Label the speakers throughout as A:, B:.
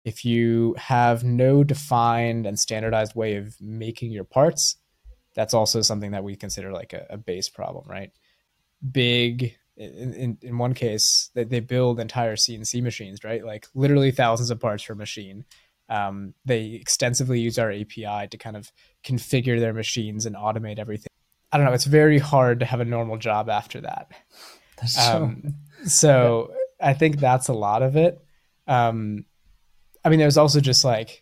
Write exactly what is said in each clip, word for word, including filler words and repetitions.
A: if you have no defined and standardized way of making your parts, that's also something that we consider like a, a base problem, right? Big, in, in, in one case, they, they build entire C N C machines, right? Like literally thousands of parts per machine. Um, they extensively use our A P I to kind of configure their machines and automate everything. I don't know. It's very hard to have a normal job after that.
B: That's true.
A: Um,
B: Yeah.
A: so I think that's a lot of it. Um, I mean, there's also just like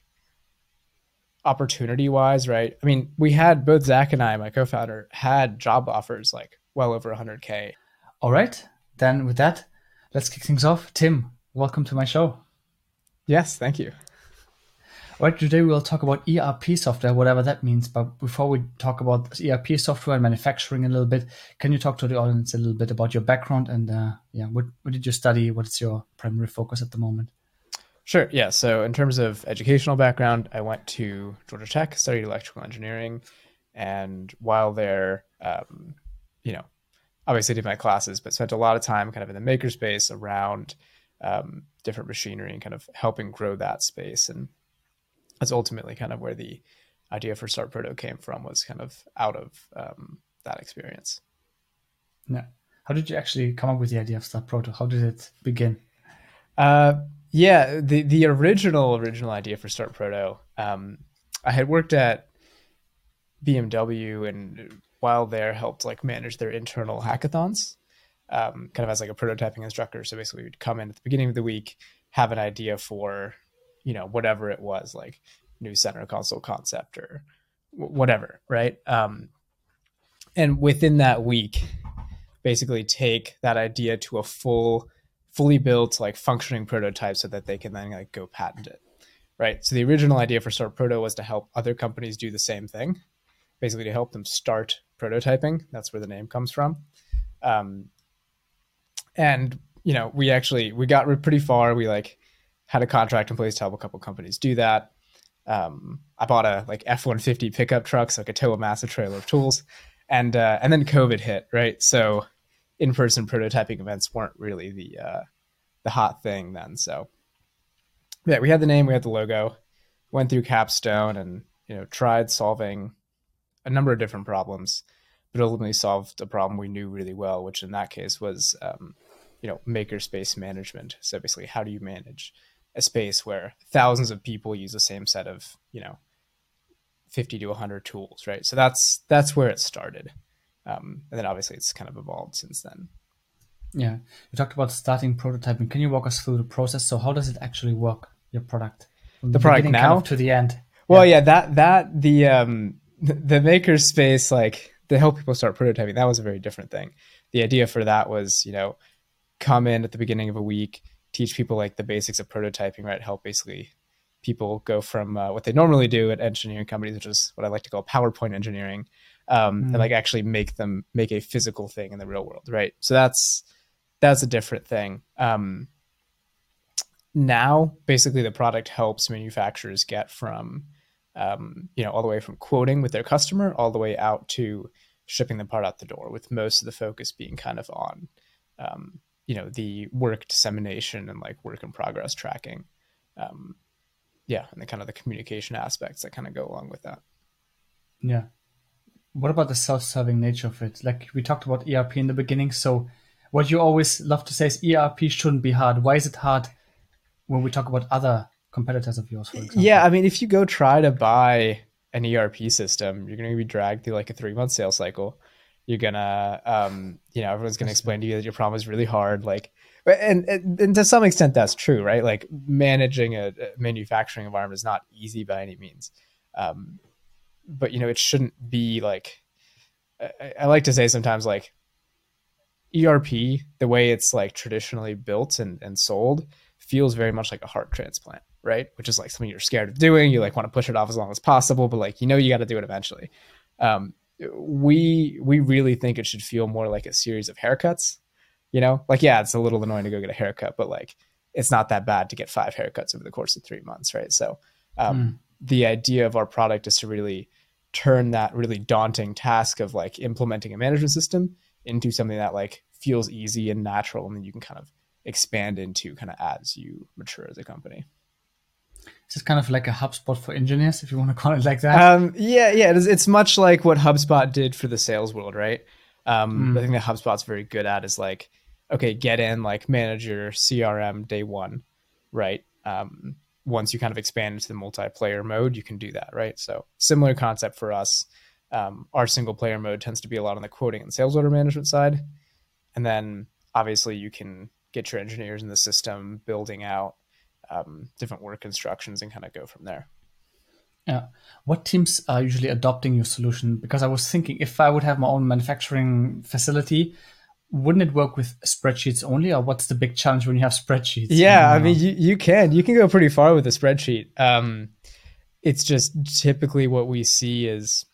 A: opportunity wise, right? I mean, we had both Zach and I, my co-founder, had job offers like well over one hundred K.
B: All right. Then with that, let's kick things off. Tim, welcome to my show.
A: Yes, thank you.
B: All right, today we'll talk about E R P software, whatever that means. But before we talk about E R P software and manufacturing a little bit, can you talk to the audience a little bit about your background and uh, yeah, what, what did you study? What's your primary focus at the moment?
A: Sure. Yeah. So in terms of educational background, I went to Georgia Tech, studied electrical engineering, and while there, um, you know, obviously did my classes, but spent a lot of time kind of in the makerspace around um, different machinery and kind of helping grow that space. And that's ultimately kind of where the idea for Start Proto came from, was kind of out of um, that experience.
B: Yeah. How did you actually come up with the idea of Start Proto? How did it begin?
A: Uh, yeah, the the original original idea for Start Proto, um, I had worked at B M W, and while there helped like manage their internal hackathons, um, kind of as like a prototyping instructor. So basically, we'd come in at the beginning of the week, have an idea for, you know, whatever it was, like new center console concept or whatever, right? Um, and within that week, basically take that idea to a full, fully built, like functioning prototype so that they can then like go patent it, right? So the original idea for Start Proto was to help other companies do the same thing, basically to help them start prototyping. That's where the name comes from. Um, and you know, we actually we got pretty far. We like had a contract in place to help a couple companies do that. Um, I bought a like F one fifty pickup truck so I could tow a massive trailer of tools, and uh, and then COVID hit, right? So in-person prototyping events weren't really the uh, the hot thing then. So yeah, we had the name, we had the logo, went through Capstone, and you know tried solving a number of different problems, but ultimately solved a problem we knew really well, which in that case was um, you know makerspace management. So basically, how do you manage a space where thousands of people use the same set of you know fifty to one hundred tools, right? So that's that's where it started. Um, and then obviously it's kind of evolved since then.
B: Yeah, you talked about starting prototyping. Can you walk us through the process? So how does it actually work, your product, from
A: The
B: the
A: product
B: beginning kind of
A: now,
B: to the end?
A: well,
B: Yeah.
A: yeah, that that the um, the maker space, like to help people start prototyping, that was a very different thing. The idea for that was, you know, come in at the beginning of a week, teach people like the basics of prototyping, right? Help basically people go from uh, what they normally do at engineering companies, which is what I like to call PowerPoint engineering, um, and like
B: Mm.
A: actually make them make a physical thing in the real world, right? So that's that's a different thing. Um, now, basically, the product helps manufacturers get from um, you know all the way from quoting with their customer all the way out to shipping the part out the door, with most of the focus being kind of on um, you know the work dissemination and like work in progress tracking. Um, yeah, and the kind of the communication aspects that kind of go along with that.
B: Yeah. What about the self-serving nature of it? Like we talked about E R P in the beginning. So what you always love to say is E R P shouldn't be hard. Why is it hard when we talk about other competitors of yours, for
A: Yeah,
B: example?
A: I mean, if you go try to buy an E R P system, you're going to be dragged through like a three month sales cycle. You're gonna, um, you know, everyone's gonna
B: That's true.
A: explain to you that your problem is really hard. Like, and, and, and to some extent, that's true, right? Like, managing a, a manufacturing environment is not easy by any means. Um, but you know, it shouldn't be like. I, I like to say sometimes, like E R P, the way it's like traditionally built and, and sold, feels very much like a heart transplant, right? Which is like something you're scared of doing. You like want to push it off as long as possible, but like you know you got to do it eventually. Um, we we really think it should feel more like a series of haircuts. You know, like yeah, it's a little annoying to go get a haircut, but like it's not that bad to get five haircuts over the course of three months, right? So um,
B: Mm.
A: the idea of our product is to really turn that really daunting task of like implementing a management system into something that like feels easy and natural, and then you can kind of expand into kind of as you mature as a company.
B: Just kind of like a HubSpot for engineers, if you want to call it like that.
A: Um, yeah, yeah, it is, it's much like what HubSpot did for the sales world, right? Um,
B: Mm.
A: The thing that HubSpot's very good at is like, okay, get in, like manage your C R M day one, right? Um, once you kind of expand into the multiplayer mode, you can do that, right? So similar concept for us. Um, our single player mode tends to be a lot on the quoting and sales order management side. And then obviously you can get your engineers in the system building out um, different work instructions and kind of go from there.
B: Yeah. What teams are usually adopting your solution? Because I was thinking if I would have my own manufacturing facility, wouldn't it work with spreadsheets only, or what's the big challenge when you have spreadsheets?
A: Yeah,
B: I
A: I mean, you, you can you can go pretty far with a spreadsheet. Um, it's just typically what we see is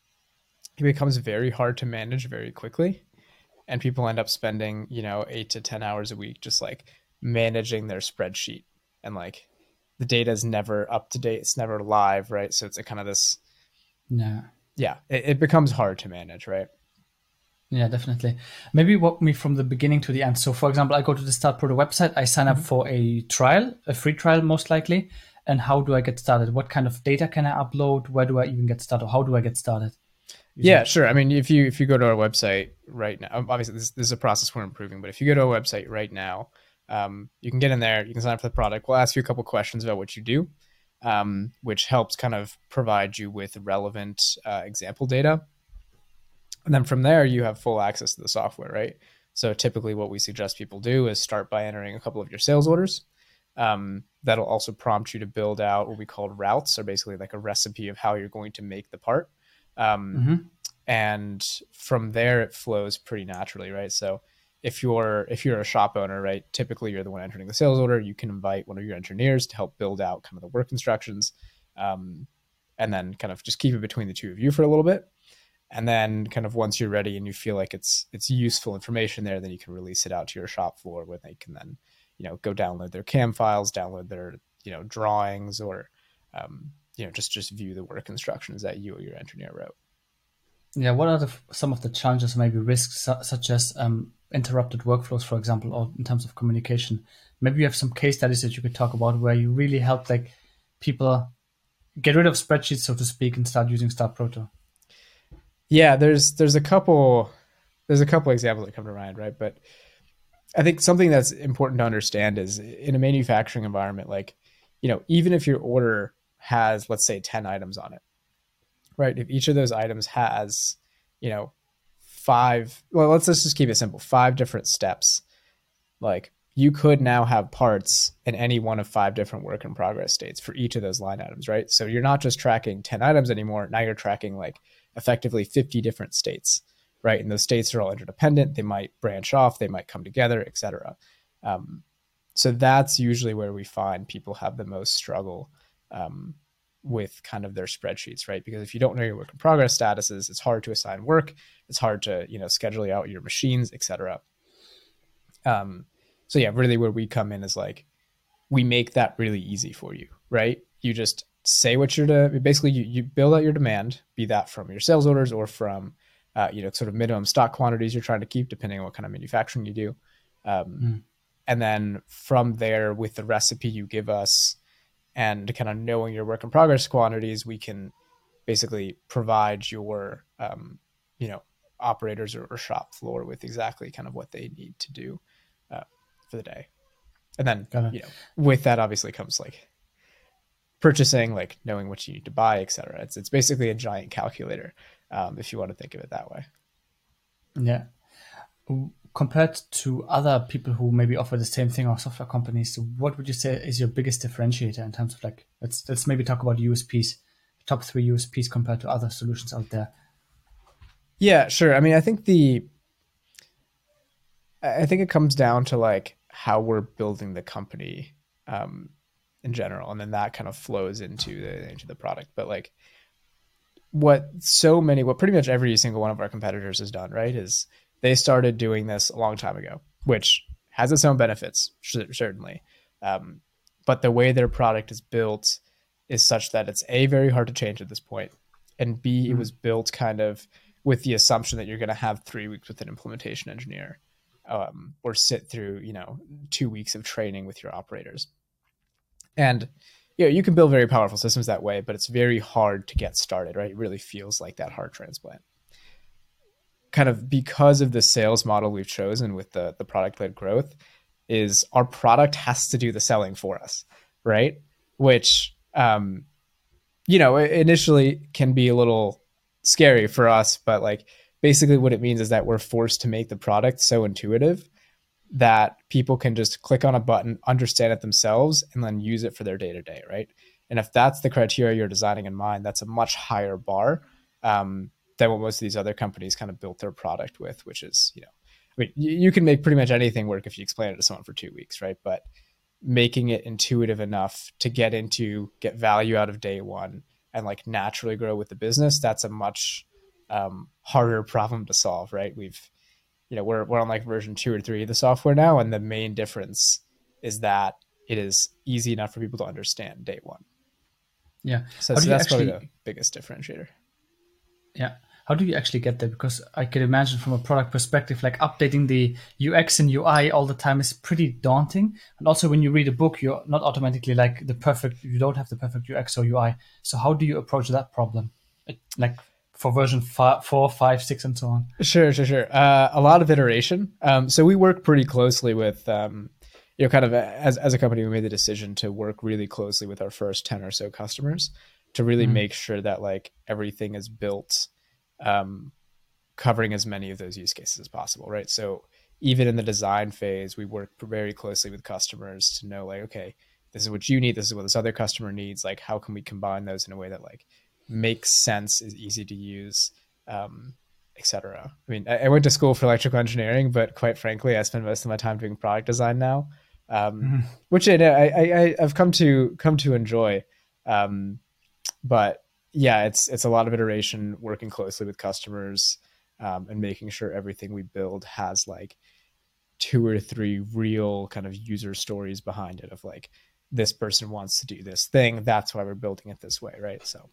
A: it becomes very hard to manage very quickly, and people end up spending you know eight to ten hours a week just like managing their spreadsheet, and like the data is never up to date, it's never live, right? So it's a kind of this,
B: yeah.
A: yeah, it, it becomes hard to manage, right?
B: Yeah, definitely. Maybe walk me from the beginning to the end. So, for example, I go to the StartProto website, I sign up for a trial, a free trial, most likely. And how do I get started? What kind of data can I upload? Where do I even get started? How do I get started?
A: Yeah, sure. I mean, if you if you go to our website right now, obviously this, this is a process we're improving, but if you go to our website right now, um, you can get in there, you can sign up for the product. We'll ask you a couple questions about what you do, um, which helps kind of provide you with relevant uh, example data. And then from there, you have full access to the software, right? So typically what we suggest people do is start by entering a couple of your sales orders. Um, that'll also prompt you to build out what we call routes, or basically like a recipe of how you're going to make the part. Um,
B: mm-hmm.
A: And from there, it flows pretty naturally, right? So if you're if you're a shop owner, right, typically you're the one entering the sales order. You can invite one of your engineers to help build out kind of the work instructions, um, and then kind of just keep it between the two of you for a little bit. And then kind of once you're ready and you feel like it's it's useful information there, then you can release it out to your shop floor where they can then, you know, go download their C A M files, download their, you know, drawings, or, um, you know, just, just view the work instructions that you or your engineer wrote.
B: Yeah, what are the, some of the challenges, maybe risks, su- such as um, interrupted workflows, for example, or in terms of communication? Maybe you have some case studies that you could talk about where you really help like people get rid of spreadsheets, so to speak, and start using StartProto.
A: Yeah, there's there's a couple there's a couple examples that come to mind, right? But I think something that's important to understand is in a manufacturing environment, like, you know, even if your order has, let's say, ten items on it, right? If each of those items has, you know, five, well, let's, let's just keep it simple, five different steps. Like you could now have parts in any one of five different work in progress states for each of those line items, right? So you're not just tracking ten items anymore. Now you're tracking like effectively fifty different states, right? And those states are all interdependent. They might branch off, they might come together, et cetera. Um, so that's usually where we find people have the most struggle um, with kind of their spreadsheets, right? Because if you don't know your work in progress statuses, it's hard to assign work. It's hard to, you know, schedule out your machines, et cetera. Um, so yeah, really where we come in is like, we make that really easy for you, right? You just say what you're to, basically you, you build out your demand, be that from your sales orders or from, uh, you know, sort of minimum stock quantities you're trying to keep depending on what kind of manufacturing you do. Um, mm. And then from there, with the recipe you give us and kind of knowing your work in progress quantities, we can basically provide your, um, you know, operators or, or shop floor with exactly kind of what they need to do uh, for the day. And then, you know, with that obviously comes like purchasing, like knowing what you need to buy, et cetera. It's, it's basically a giant calculator, um, if you want to think of it that way.
B: Yeah. Compared to other people who maybe offer the same thing or software companies, what would you say is your biggest differentiator in terms of like, let's, let's maybe talk about U S Ps, top three U S Ps compared to other solutions out there?
A: Yeah, sure. I mean, I think the, I think it comes down to like how we're building the company um, in general. And then that kind of flows into the, into the product. But like what so many, what pretty much every single one of our competitors has done, right, is they started doing this a long time ago, which has its own benefits, certainly. Um, but the way their product is built is such that it's A, very hard to change at this point, and B, mm-hmm. it was built kind of with the assumption that you're going to have three weeks with an implementation engineer, um, or sit through, you know, two weeks of training with your operators. And you know, you can build very powerful systems that way, but it's very hard to get started, right? It really feels like that heart transplant. Kind of because of the sales model we've chosen with the, the product-led growth is our product has to do the selling for us, right? Which, um, you know, initially can be a little scary for us, but like basically what it means is that we're forced to make the product so intuitive that people can just click on a button, understand it themselves, and then use it for their day to day, right? And if that's the criteria you're designing in mind, that's a much higher bar um, than what most of these other companies kind of built their product with, which is, you know, I mean, you, you can make pretty much anything work if you explain it to someone for two weeks, right? But making it intuitive enough to get into, get value out of day one, and like naturally grow with the business, that's a much um, harder problem to solve, right? We've you know, we're, we're on like version two or three of the software now. And the main difference is that it is easy enough for people to understand day one.
B: Yeah.
A: So, so that's actually, probably the biggest differentiator.
B: Yeah. How do you actually get there? Because I can imagine from a product perspective, like updating the U X and U I all the time is pretty daunting. And also when you read a book, you're not automatically like the perfect, you don't have the perfect U X or U I. So how do you approach that problem? Like for version five, four, five, six, and so on?
A: Sure, sure, sure. Uh, a lot of iteration. Um, so we work pretty closely with, um, you know, kind of as, as a company, we made the decision to work really closely with our first ten or so customers to really mm. make sure that like everything is built um, covering as many of those use cases as possible, right? So even in the design phase, we work very closely with customers to know like, okay, this is what you need. This is what this other customer needs. Like, how can we combine those in a way that like makes sense, is easy to use, um, et cetera. I mean, I, I went to school for electrical engineering, but quite frankly, I spend most of my time doing product design now, um, mm-hmm. which I, I, I've come to come to enjoy. Um, but yeah, it's it's a lot of iteration, working closely with customers, um, and making sure everything we build has like two or three real kind of user stories behind it of like, this person wants to do this thing. That's why we're building it this way, right? So.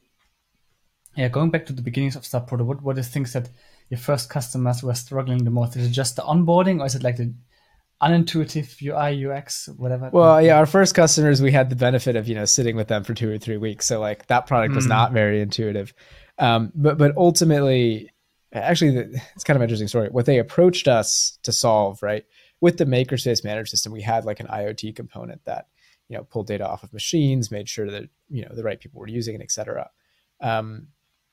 B: Yeah, going back to the beginnings of Startproto, what what are things that your first customers were struggling the most? Is it just the onboarding, or is it like the unintuitive U I, U X, whatever?
A: Well, yeah, our first customers, we had the benefit of, you know, sitting with them for two or three weeks. So like that product was mm. not very intuitive. Um, but but ultimately, actually, it's kind of an interesting story. What they approached us to solve, right, with the Makerspace Managed System, we had like an IoT component that, you know, pulled data off of machines, made sure that, you know, the right people were using it, et cetera. Um,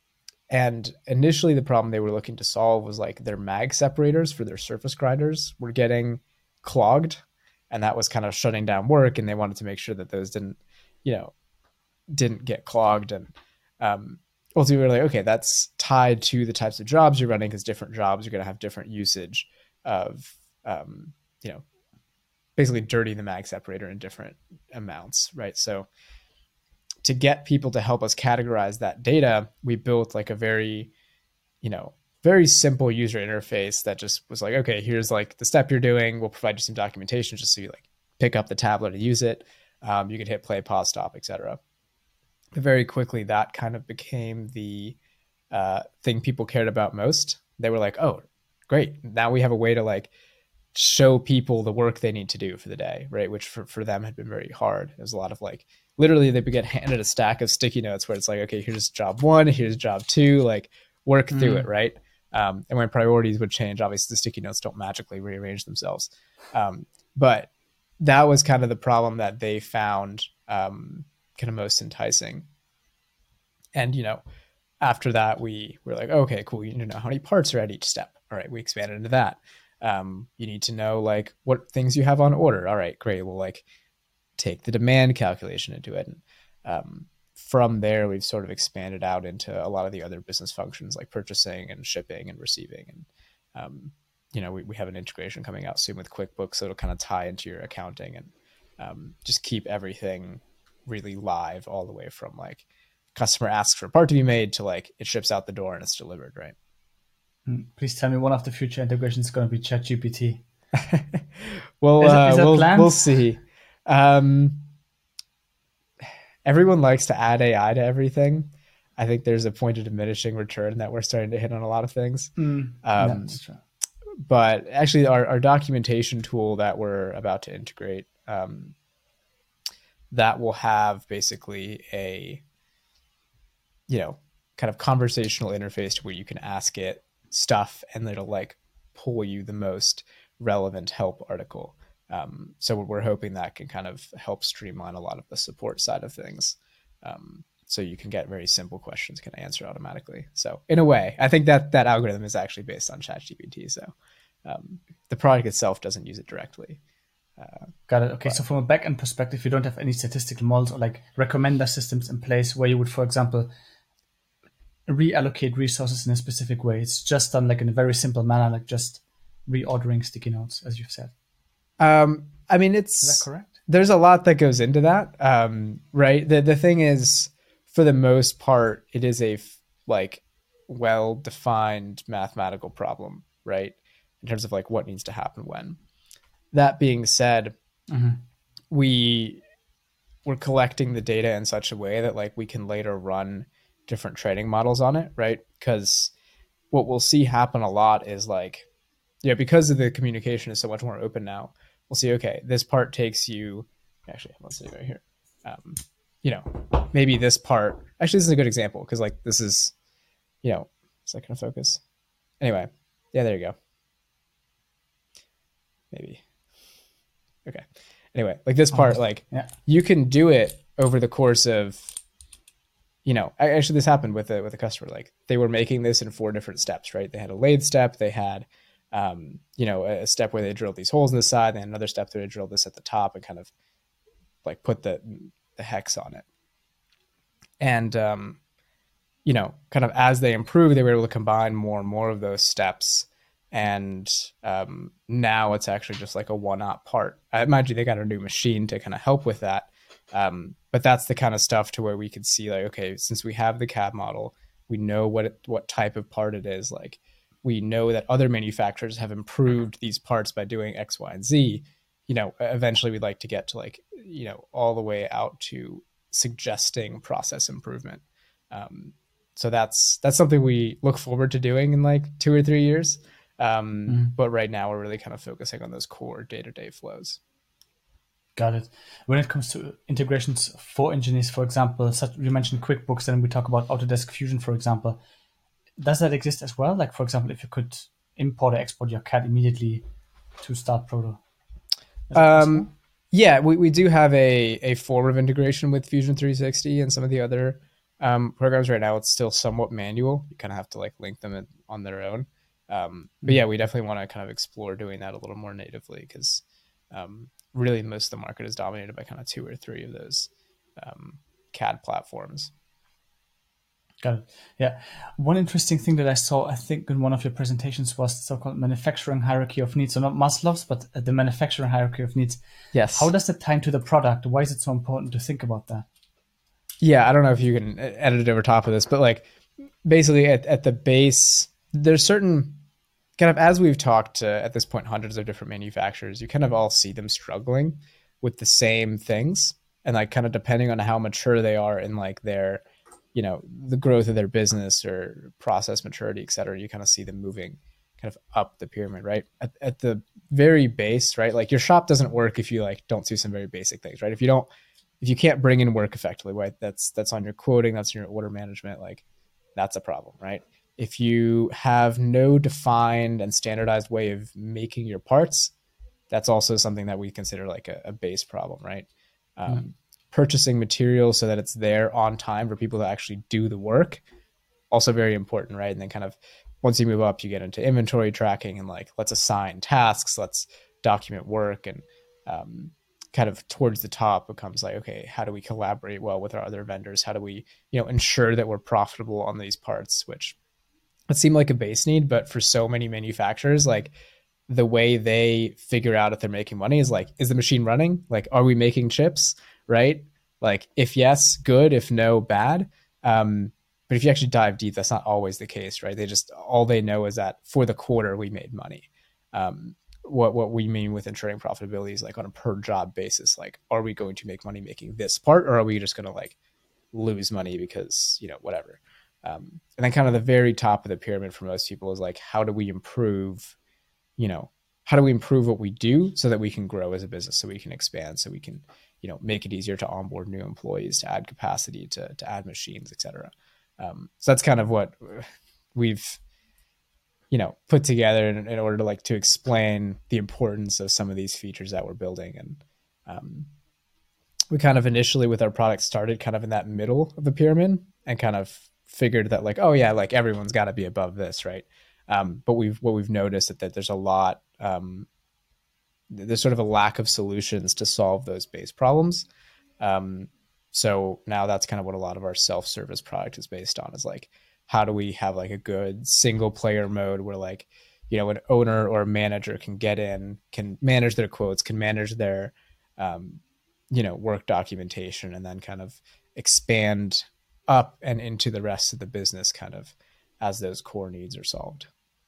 A: And initially the problem they were looking to solve was like their mag separators for their surface grinders were getting clogged, and that was kind of shutting down work. And they wanted to make sure that those didn't, you know, didn't get clogged. And um, ultimately we were like, okay, that's tied to the types of jobs you're running, because different jobs are going to have different usage of, um, you know, basically dirtying the mag separator in different amounts, right? So to get people to help us categorize that data, we built like a very, you know, very simple user interface that just was like, okay, here's like the step you're doing. We'll provide you some documentation just so you like pick up the tablet and use it. Um, you can hit play, pause, stop, et cetera. But very quickly, that kind of became the uh, thing people cared about most. They were like, oh, great. Now we have a way to like show people the work they need to do for the day, right? Which for, for them had been very hard. There's a lot of like, literally they would get handed a stack of sticky notes where it's like, okay, here's job one, here's job two, like work mm. through it, right? Um, and when priorities would change, obviously the sticky notes don't magically rearrange themselves. Um, but that was kind of the problem that they found um, kind of most enticing. And, you know, after that, we were like, okay, cool. You need to know how many parts are at each step. All right, we expanded into that. Um, you need to know like what things you have on order. All right, great. We'll like take the demand calculation into it. And um, from there, we've sort of expanded out into a lot of the other business functions like purchasing and shipping and receiving. And, um, you know, we, we have an integration coming out soon with QuickBooks. So it'll kind of tie into your accounting and um, just keep everything really live all the way from like customer asks for a part to be made to like it ships out the door and it's delivered, right?
B: Please tell me one of the future integrations is going to be ChatGPT.
A: well, is, uh, is we'll, we'll see. Um, everyone likes to add A I to everything. I think there's a point of diminishing return that we're starting to hit on a lot of things. Mm, um, that's true. But actually our, our documentation tool that we're about to integrate, um, that will have basically a, you know, kind of conversational interface to where you can ask it stuff and it'll like pull you the most relevant help article. Um, so we're hoping that can kind of help streamline a lot of the support side of things. Um, so you can get very simple questions can answer automatically. So in a way, I think that that algorithm is actually based on ChatGPT. So um, the product itself doesn't use it directly.
B: Uh, Got it. Okay. But, so from a backend perspective, you don't have any statistical models or like recommender systems in place where you would, for example, reallocate resources in a specific way. It's just done like in a very simple manner, like just reordering sticky notes, as you've said.
A: Um, I mean, it's,
B: is that correct?
A: There's a lot that goes into that. Um, right. The, the thing is, for the most part, it is a like well-defined mathematical problem, right? In terms of like what needs to happen when. That being said, mm-hmm. we we're collecting the data in such a way that like we can later run different training models on it, right? Because what we'll see happen a lot is like, yeah, because of the communication is so much more open now, we'll see, okay, this part takes you, actually, let's see right here. Um, you know, maybe this part, actually, this is a good example because like this is, you know, is that going to focus? Anyway, yeah, there you go. Maybe. Okay. Anyway, like this part, like
B: yeah.
A: you can do it over the course of, you know, actually this happened with a, with a customer, like they were making this in four different steps, right? They had a lathe step. They had, um, you know, a step where they drilled these holes in the side, and another step where they drilled this at the top and kind of like put the, the hex on it. And, um, you know, kind of as they improved, they were able to combine more and more of those steps. And um, now it's actually just like a one-op part. I imagine they got a new machine to kind of help with that. Um, but that's the kind of stuff to where we could see like, okay, since we have the C A D model, we know what it, what type of part it is. Like we know that other manufacturers have improved these parts by doing X, Y, and Z. You know, eventually we'd like to get to like, you know, all the way out to suggesting process improvement. Um, so that's that's something we look forward to doing in like two or three years. Um, mm. But right now we're really kind of focusing on those core day-to-day flows.
B: Got it. When it comes to integrations for engineers, for example, such, you mentioned QuickBooks, and we talk about Autodesk Fusion, for example. Does that exist as well? Like, for example, if you could import or export your C A D immediately to start Proto?
A: Um, yeah, we, we do have a, a form of integration with Fusion three sixty and some of the other um, programs. Right now, it's still somewhat manual. You kind of have to like link them in, on their own. Um, but yeah, we definitely want to kind of explore doing that a little more natively because um, really most of the market is dominated by kind of two or three of those um, C A D platforms.
B: Got it. Yeah. One interesting thing that I saw, I think, in one of your presentations was the so-called manufacturing hierarchy of needs. So not Maslow's, but the manufacturing hierarchy of needs.
A: Yes.
B: How does that tie into the product? Why is it so important to think about that?
A: Yeah, I don't know if you can edit it over top of this, but like basically at, at the base, there's certain kind of, as we've talked to, at this point, hundreds of different manufacturers, you kind of all see them struggling with the same things. And like kind of depending on how mature they are in like their, you know, the growth of their business or process maturity, et cetera, you kind of see them moving kind of up the pyramid, right? At, at the very base, right? Like your shop doesn't work if you like don't do some very basic things, right? If you don't, if you can't bring in work effectively, right? That's, that's on your quoting, that's on your order management. Like that's a problem, right? If you have no defined and standardized way of making your parts, that's also something that we consider like a, a base problem, right? Um, mm. Purchasing materials so that it's there on time for people to actually do the work, also very important, right? And then kind of once you move up, you get into inventory tracking and like, let's assign tasks, let's document work, and um, kind of towards the top becomes like, okay, how do we collaborate well with our other vendors? How do we, you know, ensure that we're profitable on these parts, which it seemed like a base need, but for so many manufacturers, like the way they figure out if they're making money is like, is the machine running? Like, are we making chips? Right? Like if yes, good. If no, bad. Um, but if you actually dive deep, that's not always the case, right? They just, all they know is that for the quarter we made money. Um, what, what we mean with ensuring profitability is like on a per job basis. Like, are we going to make money making this part, or are we just going to like lose money because, you know, whatever. Um, and then kind of the very top of the pyramid for most people is like, how do we improve, you know, how do we improve what we do so that we can grow as a business, so we can expand, so we can, you know, make it easier to onboard new employees, to add capacity, to to add machines, et cetera. Um, so that's kind of what we've, you know, put together in, in order to like to explain the importance of some of these features that we're building. And um, we kind of initially with our product started kind of in that middle of the pyramid and kind of figured that like, oh yeah, like everyone's got to be above this, right? Um, but we've what we've noticed is that there's a lot, um, there's sort of a lack of solutions to solve those base problems. Um, so now that's kind of what a lot of our self-service product is based on, is like, how do we have like a good single player mode where like, you know, an owner or a manager can get in, can manage their quotes, can manage their, um, you know, work documentation, and then kind of expand up and into the rest of the business kind of as those core needs are solved.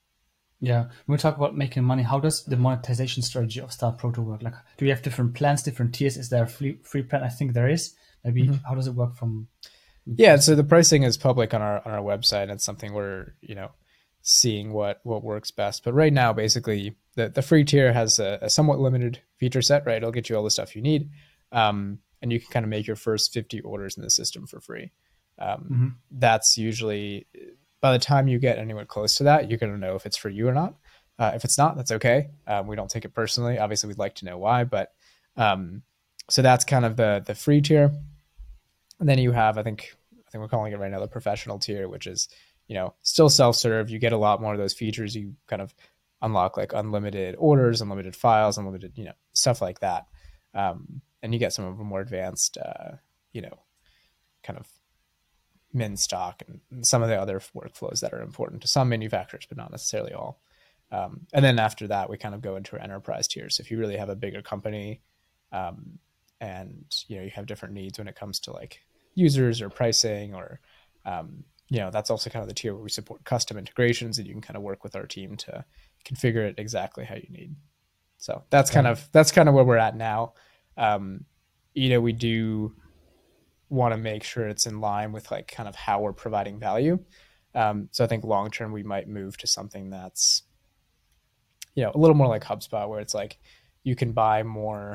B: Yeah, when we talk about making money, how does the monetization strategy of StartProto work? Like, do you have different plans, different tiers? Is there a free, free plan? I think there is. Maybe mm-hmm. How does it work from?
A: Yeah, so the pricing is public on our on our website. It's something we're, you know, seeing what what works best. But right now, basically, the the free tier has a, a somewhat limited feature set. Right, it'll get you all the stuff you need, um, and you can kind of make your first fifty orders in the system for free. Um, mm-hmm. That's usually, by the time you get anywhere close to that, you're going to know if it's for you or not. Uh, if it's not, that's okay. Um, we don't take it personally. Obviously, we'd like to know why, but um, so that's kind of the the free tier. And then you have, I think, I think we're calling it right now the professional tier, which is, you know, still self-serve. You get a lot more of those features. You kind of unlock like unlimited orders, unlimited files, unlimited, you know, stuff like that. Um, and you get some of the more advanced, uh, you know, kind of min stock and, and some of the other workflows that are important to some manufacturers, but not necessarily all. Um, and then after that, we kind of go into our enterprise tiers. So if you really have a bigger company, um, and, you know, you have different needs when it comes to like users or pricing or, um, you know, that's also kind of the tier where we support custom integrations, and you can kind of work with our team to configure it exactly how you need. So that's kind of, that's kind of where we're at now. Um, you know, we do want to make sure it's in line with like kind of how we're providing value. Um, so I think long-term we might move to something that's, you know, a little more like HubSpot, where it's like you can buy more.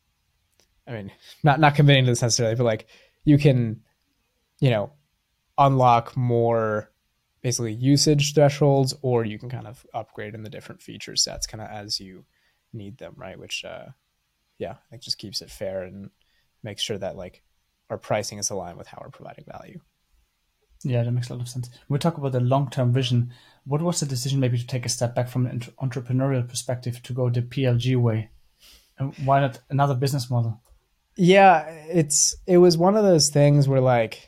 A: I mean, not, not committing to this necessarily, but like you can, you know, unlock more basically usage thresholds, or you can kind of upgrade in the different feature sets kind of as you need them. Right. Which, uh, yeah, I think just keeps it fair and makes sure that like our pricing is aligned with how we're providing value.
B: Yeah, that makes a lot of sense. When we talk about the long-term vision, what was the decision maybe to take a step back from an entrepreneurial perspective to go the P L G way? And why not another business model?
A: Yeah, it's it was one of those things where like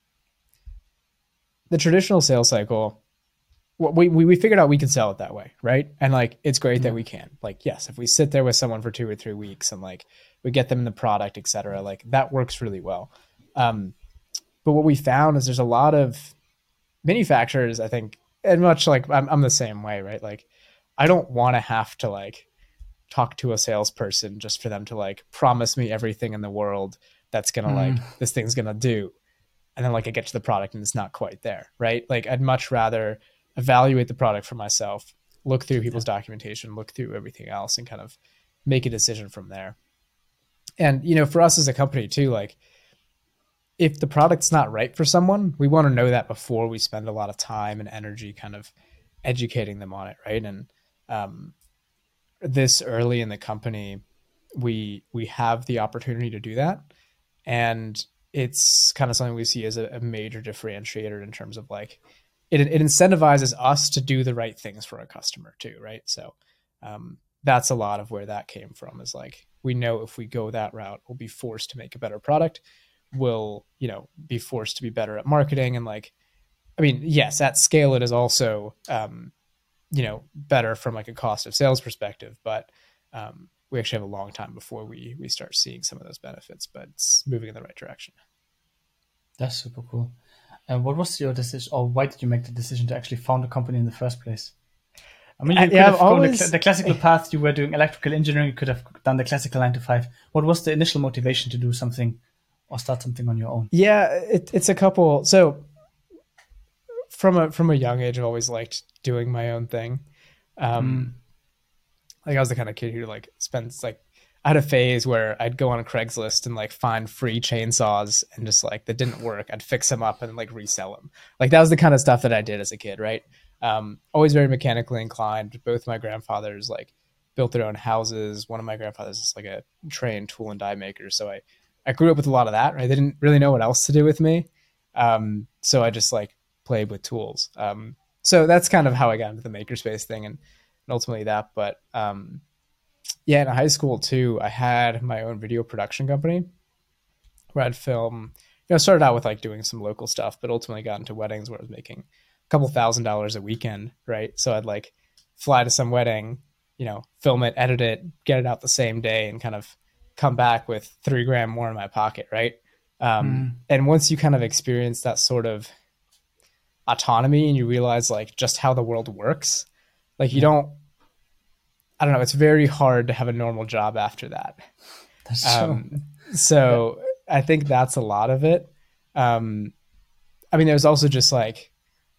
A: the traditional sales cycle, we we, we figured out we could sell it that way, right? And like it's great yeah. that we can. Like, yes, if we sit there with someone for two or three weeks and like we get them the product, et cetera, like that works really well. Um, but what we found is there's a lot of manufacturers, I think, and much like I'm I'm the same way, right? Like I don't want to have to like talk to a salesperson just for them to like promise me everything in the world that's gonna mm. like this thing's gonna do, and then like I get to the product and it's not quite there, right? Like I'd much rather evaluate the product for myself, look through people's yeah. documentation, look through everything else, and kind of make a decision from there. And you know, for us as a company too, like if the product's not right for someone, we want to know that before we spend a lot of time and energy kind of educating them on it, right? And um this early in the company, we we have the opportunity to do that, and it's kind of something we see as a, a major differentiator in terms of like it it incentivizes us to do the right things for our customer too, right? So um, that's a lot of where that came from. Is like we know if we go that route, we'll be forced to make a better product. We'll you know be forced to be better at marketing, and like I mean, yes, at scale it is also. Um, you know, better from like a cost of sales perspective, but um, we actually have a long time before we we start seeing some of those benefits, but it's moving in the right direction.
B: That's super cool. And what was your decision, or why did you make the decision to actually found a company in the first place? I mean, you I, could yeah, have gone always... the, the classical path. You were doing electrical engineering. You could have done the classical nine to five. What was the initial motivation to do something or start something on your own?
A: Yeah, it, it's a couple. So from a from a young age, I've always liked doing my own thing. Um, mm. Like I was the kind of kid who like spends like I had a phase where I'd go on Craigslist and like find free chainsaws and just like that didn't work. I'd fix them up and like resell them. Like that was the kind of stuff that I did as a kid, right? Um, always very mechanically inclined. Both my grandfathers like built their own houses. One of my grandfathers is like a trained tool and die maker. So I, I grew up with a lot of that, right? They didn't really know what else to do with me. Um, so I just like played with tools. Um, so that's kind of how I got into the makerspace thing and, and ultimately that, but, um, yeah, in high school too, I had my own video production company where I'd film, you know, started out with like doing some local stuff, but ultimately got into weddings where I was making a couple thousand dollars a weekend, right? So I'd like fly to some wedding, you know, film it, edit it, get it out the same day and kind of come back with three grand more in my pocket, right? Um,
B: Mm.
A: And once you kind of experience that sort of autonomy and you realize like just how the world works, like you
B: Yeah.
A: don't, I don't know. It's very hard to have a normal job after that.
B: That's true.
A: Um, so I think that's a lot of it. Um, I mean, there's also just like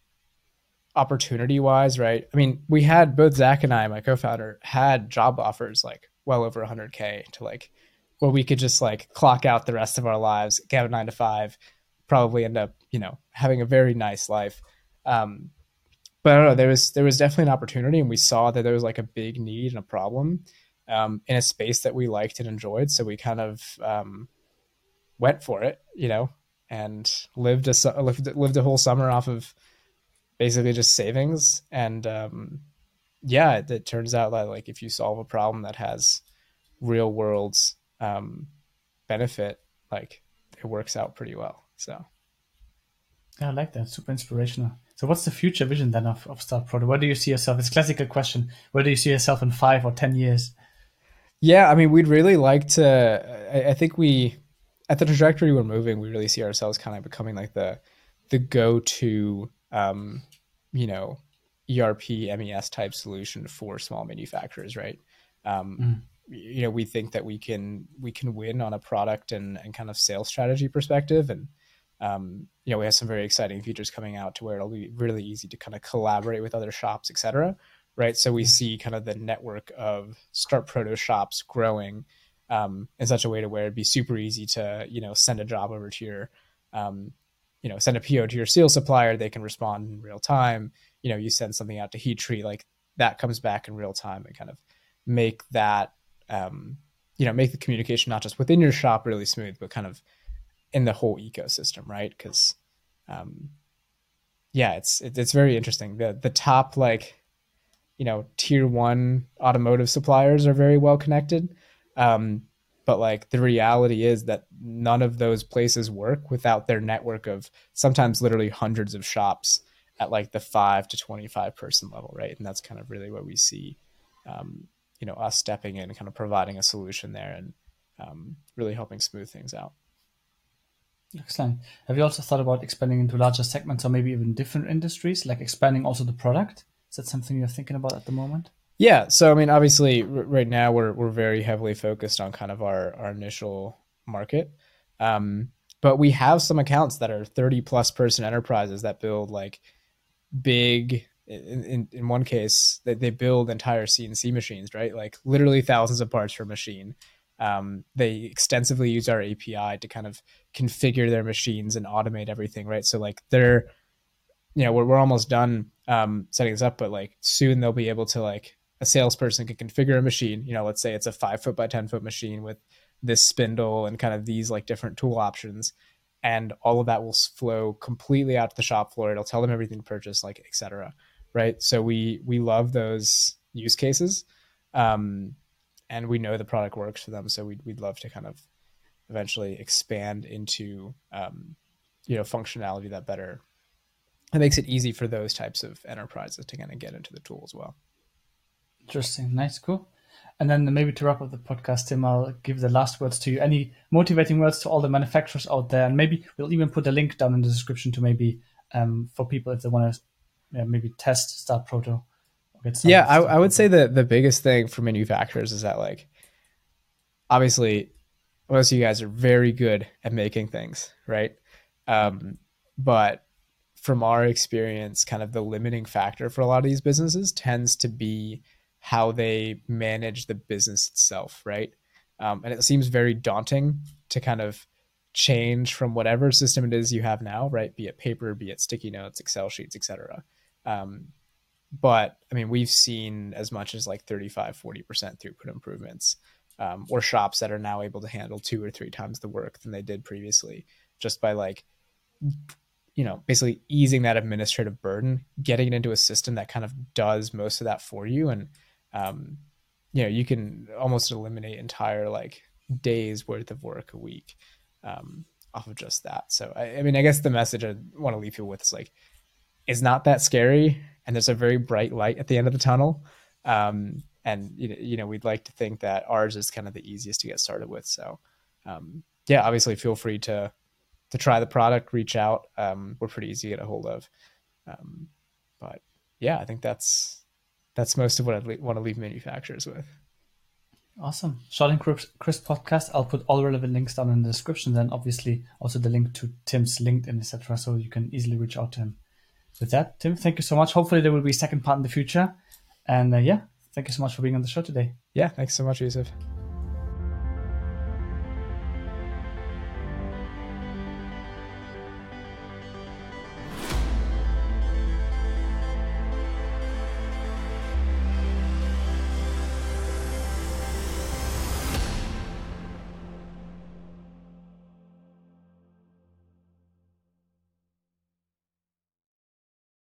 A: opportunity wise, right? I mean, we had both Zach and I, my co-founder, had job offers like well over one hundred K to like where we could just like clock out the rest of our lives, get a nine to five, probably end up, you know, having a very nice life. Um, but I don't know, there was there was definitely an opportunity, and we saw that there was like a big need and a problem um, in a space that we liked and enjoyed. So we kind of um, went for it, you know, and lived a lived, lived a whole summer off of basically just savings. And um, yeah, it, it turns out that like if you solve a problem that has real world um, benefit, like it works out pretty well. So.
B: Yeah, I like that. Super inspirational. So what's the future vision then of, of StartProto? Where do you see yourself? It's a classical question. Where do you see yourself in five or ten years?
A: Yeah, I mean, we'd really like to, I, I think we, at the trajectory we're moving, we really see ourselves kind of becoming like the, the go-to, um, you know, E R P, M E S type solution for small manufacturers, right? Um,
B: Mm.
A: You know, we think that we can, we can win on a product and, and kind of sales strategy perspective. And, um, you know, we have some very exciting features coming out to where it'll be really easy to kind of collaborate with other shops, et cetera. Right. So we
B: Yeah.
A: see kind of the network of StartProto shops growing um, in such a way to where it'd be super easy to, you know, send a job over to your, um, you know, send a P O to your seal supplier. They can respond in real time. You know, you send something out to Heattree, like that comes back in real time and kind of make that, um, you know, make the communication not just within your shop really smooth, but kind of in the whole ecosystem, right? Because, um, yeah, it's it, it's very interesting. The the top like, you know, tier one automotive suppliers are very well connected, um, but like the reality is that none of those places work without their network of sometimes literally hundreds of shops at like the five to twenty-five person level, right? And that's kind of really what we see, um, you know, us stepping in and kind of providing a solution there and um, really helping smooth things out.
B: Excellent. Have you also thought about expanding into larger segments or maybe even different industries, like expanding also the product? Is that something you're thinking about at the moment?
A: Yeah. So, I mean, obviously, r- right now we're we're very heavily focused on kind of our our initial market, um, but we have some accounts that are thirty plus person enterprises that build like big. In, in, in one case, they, they build entire C N C machines, right? Like literally thousands of parts per machine. Um, they extensively use our A P I to kind of configure their machines and automate everything, right? So like they're, you know, we're, we're almost done um, setting this up, but like soon they'll be able to like a salesperson can configure a machine. You know, let's say it's a five foot by ten foot machine with this spindle and kind of these like different tool options, and all of that will flow completely out to the shop floor. It'll tell them everything to purchase, like et cetera. Right. So we we love those use cases, um, and we know the product works for them. So we'd we'd love to kind of eventually expand into um, you know functionality that better. It makes it easy for those types of enterprises to kind of get into the tool as well.
B: Interesting. Nice. Cool. And then maybe to wrap up the podcast, Tim, I'll give the last words to you. Any motivating words to all the manufacturers out there? And maybe we'll even put a link down in the description to maybe um, for people if they want to yeah, maybe test StartProto. Or get started
A: Yeah,
B: with
A: I, I would
B: StartProto.
A: say that the biggest thing for manufacturers is that like obviously most of you guys are very good at making things, right? Um, but from our experience, kind of the limiting factor for a lot of these businesses tends to be how they manage the business itself, right? Um, and it seems very daunting to kind of change from whatever system it is you have now, right? Be it paper, be it sticky notes, Excel sheets, et cetera. Um, but I mean, we've seen as much as like thirty-five, forty percent throughput improvements, um, or shops that are now able to handle two or three times the work than they did previously, just by like, you know, basically easing that administrative burden, getting it into a system that kind of does most of that for you. And, um, you know, you can almost eliminate entire like days worth of work a week, um, off of just that. So, I, I mean, I guess the message I want to leave people with is like, it's not that scary, and there's a very bright light at the end of the tunnel. Um, and, you know, you know, we'd like to think that ours is kind of the easiest to get started with. So, um, yeah, obviously feel free to, to try the product, reach out. Um, we're pretty easy to get a hold of. Um, but yeah, I think that's, that's most of what I'd le- want to leave manufacturers with.
B: Awesome. Short and Crisp podcast. I'll put all relevant links down in the description. Then obviously also the link to Tim's LinkedIn, et cetera. So you can easily reach out to him. With that, Tim, thank you so much. Hopefully there will be a second part in the future. And uh, yeah, thank you so much for being on the show today.
A: Yeah, thanks so much, Yusuf.